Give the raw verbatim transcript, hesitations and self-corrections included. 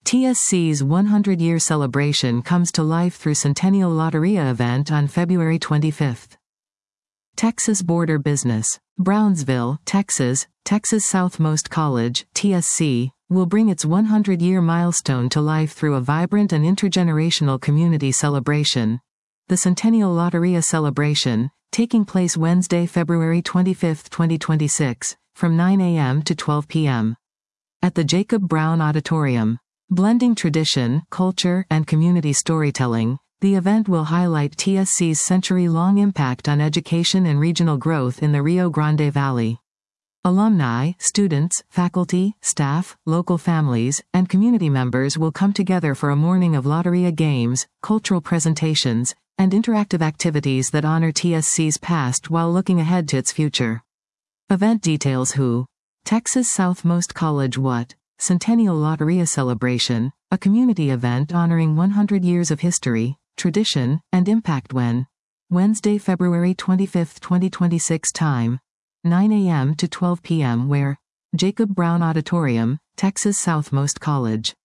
T S C's one hundred year celebration comes to life through Centennial Lotteria event on February twenty-fifth. Texas Border Business. Brownsville, Texas, Texas Southmost College, T S C, will bring its one hundred year milestone to life through a vibrant and intergenerational community celebration. The Centennial Lotteria celebration, taking place Wednesday, February twenty-fifth, twenty twenty-six, from nine a m to twelve p m at the Jacob Brown Auditorium. Blending tradition, culture, and community storytelling, the event will highlight T S C's century-long impact on education and regional growth in the Rio Grande Valley. Alumni, students, faculty, staff, local families, and community members will come together for a morning of Lotteria games, cultural presentations, and interactive activities that honor T S C's past while looking ahead to its future. Event details: Who? Texas Southmost College. What? Centennial Lotteria Celebration, a community event honoring one hundred years of history, tradition, and impact. When? Wednesday, February twenty-fifth, twenty twenty-six. Time: nine a m to twelve p m Where? Jacob Brown Auditorium, Texas Southmost College.